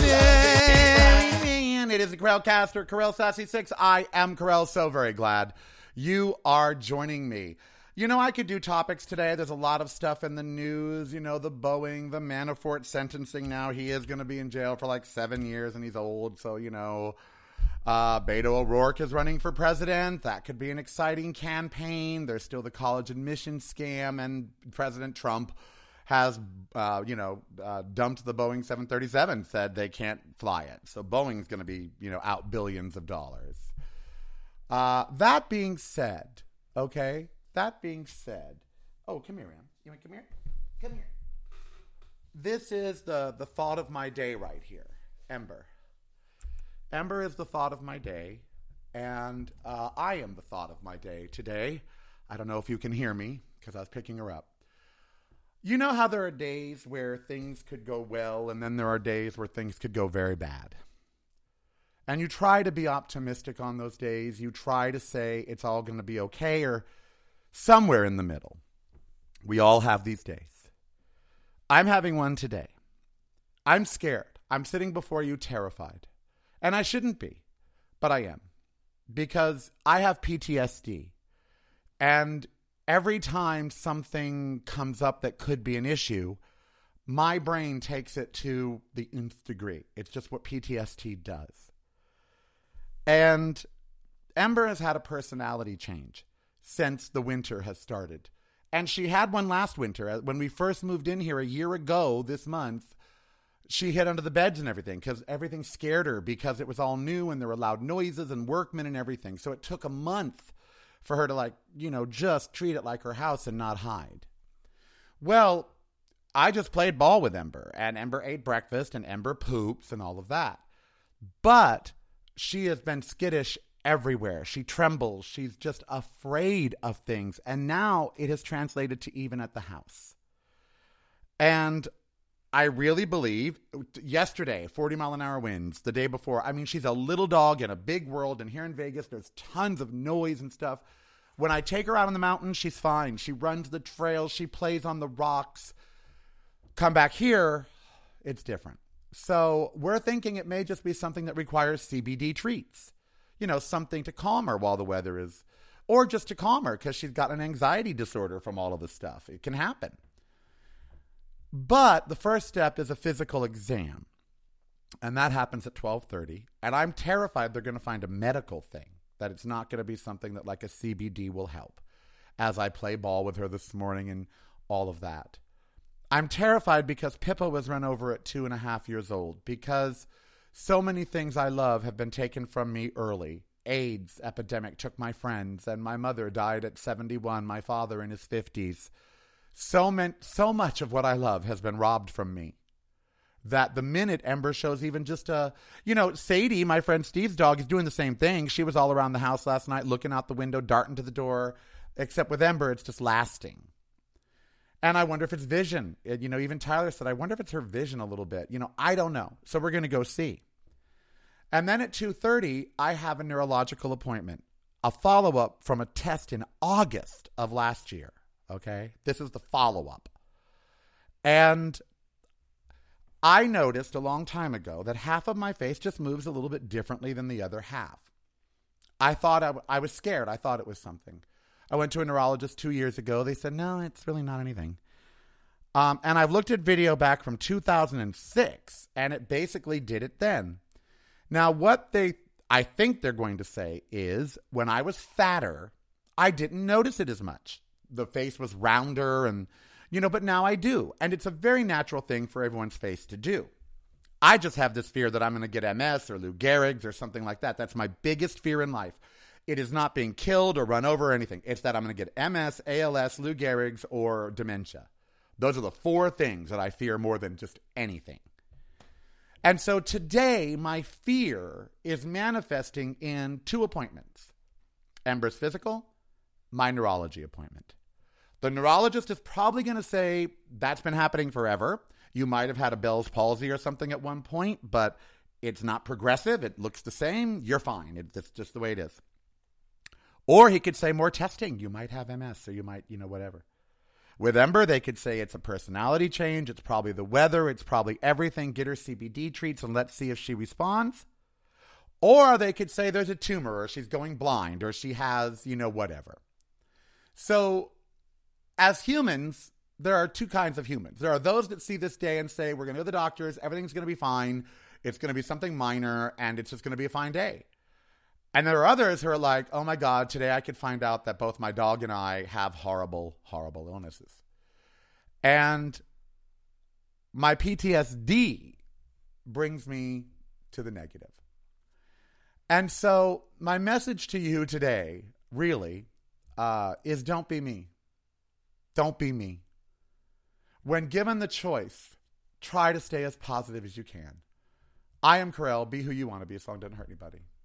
It is the Corralcaster, Corral Sassy 6. I am Corral, so very glad you are joining me. You know, I could do topics today. There's a lot of stuff in the news. You know, the Boeing, the Manafort sentencing now. He is going to be in jail for like 7 years and he's old. So, you know, Beto O'Rourke is running for president. That could be an exciting campaign. There's still the college admission scam, and President Trump has, dumped the Boeing 737, said they can't fly it. So Boeing's going to be, out billions of dollars. That being said, oh, come here, Em. You want to come here? Come here. This is the thought of my day right here, Ember. Ember is the thought of my day, and I am the thought of my day today. I don't know if you can hear me because I was picking her up. You know how there are days where things could go well, and then there are days where things could go very bad. And you try to be optimistic on those days. You try to say it's all going to be okay, or somewhere in the middle. We all have these days. I'm having one today. I'm scared. I'm sitting before you terrified. And I shouldn't be, but I am. Because I have PTSD. And every time something comes up that could be an issue, my brain takes it to the nth degree. It's just what PTSD does. And Ember has had a personality change since the winter has started. And she had one last winter. When we first moved in here a year ago this month, she hid under the beds and everything because everything scared her because it was all new and there were loud noises and workmen and everything. So it took a month for her to just treat it like her house and not hide. Well, I just played ball with Ember, and Ember ate breakfast, and Ember poops and all of that. But she has been skittish everywhere. She trembles. She's just afraid of things. And now it has translated to even at the house. And I really believe yesterday, 40-mile-an-hour winds. The day before, she's a little dog in a big world. And here in Vegas, there's tons of noise and stuff. When I take her out on the mountain, she's fine. She runs the trails. She plays on the rocks. Come back here, it's different. So we're thinking it may just be something that requires CBD treats. Something to calm her while the weather is, or just to calm her because she's got an anxiety disorder from all of this stuff. It can happen. But the first step is a physical exam. And that happens at 12:30. And I'm terrified they're going to find a medical thing, that it's not going to be something that like a CBD will help, as I play ball with her this morning and all of that. I'm terrified because Pippa was run over at 2.5 years old, because so many things I love have been taken from me early. AIDS epidemic took my friends, and my mother died at 71, my father in his 50s. So much of what I love has been robbed from me, that the minute Ember shows even just Sadie, my friend Steve's dog, is doing the same thing. She was all around the house last night, looking out the window, darting to the door, except with Ember, it's just lasting. And I wonder if it's vision. Even Tyler said, I wonder if it's her vision a little bit. I don't know. So we're going to go see. And then at 2:30, I have a neurological appointment, a follow-up from a test in August of last year. Okay, this is the follow-up. And I noticed a long time ago that half of my face just moves a little bit differently than the other half. I thought I was scared. I thought it was something. I went to a neurologist 2 years ago. They said, no, it's really not anything. And I've looked at video back from 2006, and it basically did it then. Now, what I think they're going to say is, when I was fatter, I didn't notice it as much. The face was rounder and, but now I do. And it's a very natural thing for everyone's face to do. I just have this fear that I'm going to get MS or Lou Gehrig's or something like that. That's my biggest fear in life. It is not being killed or run over or anything. It's that I'm going to get MS, ALS, Lou Gehrig's, or dementia. Those are the 4 things that I fear more than just anything. And so today, my fear is manifesting in 2 appointments. Ember's physical, my neurology appointment. The neurologist is probably going to say, that's been happening forever. You might have had a Bell's palsy or something at one point, but it's not progressive. It looks the same. You're fine. It's just the way it is. Or he could say more testing. You might have MS, or you might, whatever. With Ember, they could say it's a personality change. It's probably the weather. It's probably everything. Get her CBD treats and let's see if she responds. Or they could say there's a tumor, or she's going blind, or she has, whatever. So as humans, there are two kinds of humans. There are those that see this day and say, we're going to go to the doctors. Everything's going to be fine. It's going to be something minor, and it's just going to be a fine day. And there are others who are like, oh my God, today I could find out that both my dog and I have horrible, horrible illnesses. And my PTSD brings me to the negative. And so my message to you today, really, is don't be me. Don't be me. When given the choice, try to stay as positive as you can. I am Carell. Be who you want to be as long as it doesn't hurt anybody.